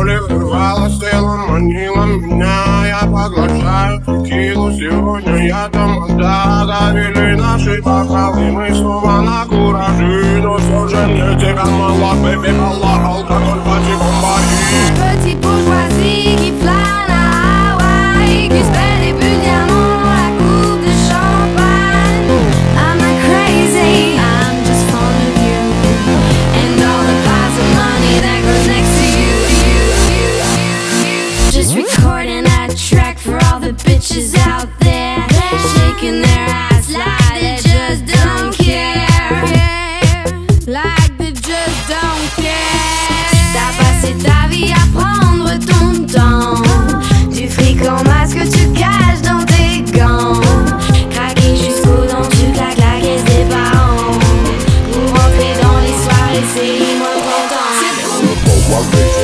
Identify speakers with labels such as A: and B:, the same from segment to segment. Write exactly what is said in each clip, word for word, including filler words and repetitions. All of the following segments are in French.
A: прикрывала, телом манила меня. Я поглощаю текилу, сегодня я тамада. Горели наши бокалы, мы снова на кураже. Но все же мне тебя мало, бэби, мало. Алкоголь, пати, бомбари.
B: Petit bourgeoisie qui flâne à Hawaï, qui se fait des bulles diamants à la coupe de champagne. I'm not crazy, I'm just fond of you and all the piles of money that goes next to you, you, you, you, you. Just recording a track for all the bitches out there, shaking their ass like they just don't care, like they just don't care. T'as passé ta vie à prendre ton temps, du fric en masse que tu caches dans tes gants, craquer jusqu'aux dents, tu claques la caisse des parents, pour rentrer dans les soirées, c'est moi content. C'est bon.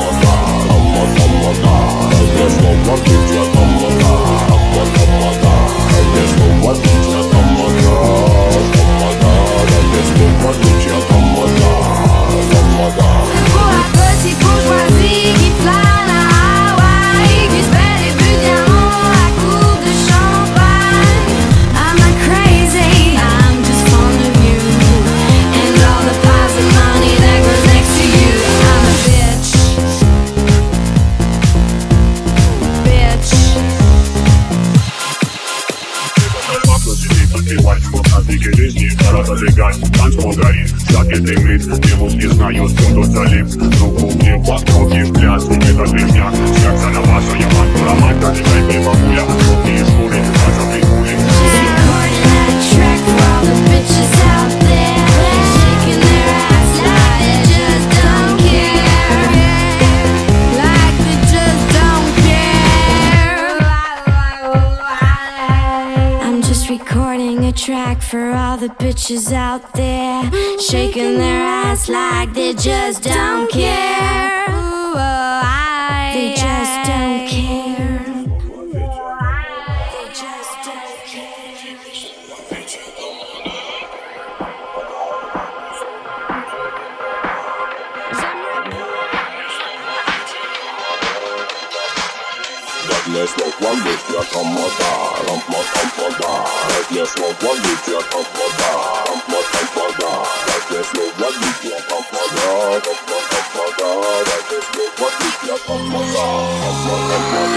B: Pour la petite bourgeoisie qui flâne à Hawaï, qui se fait des bulles diamants à coupe de champagne. I'm not crazy, I'm just fond of you and all the piles of money that goes next to you. I'm a bitch, bitch.
A: Фантастики жизни, города легать, танцпол горит, всякий дымит, девус не знает, кто тут залип. Руку мне по кровке в пляс, это движняк, сердце на вас, а я мантура, мать, да не дай мне бабуля, руки и шкуры, газовые пули.
B: Recording a track for all the bitches out there, shaking their ass like they just don't care, like they just don't care. I'm just recording a track for all the bitches out there, shaking their ass like they just don't care. They just don't care. They just don't care.
C: Если валить, я тамада, рампма тампада. Если валить, я тамада, рампма тампада. Если валить, я тамада, рампма тампада. Если валить, я тамада, рампма тампада.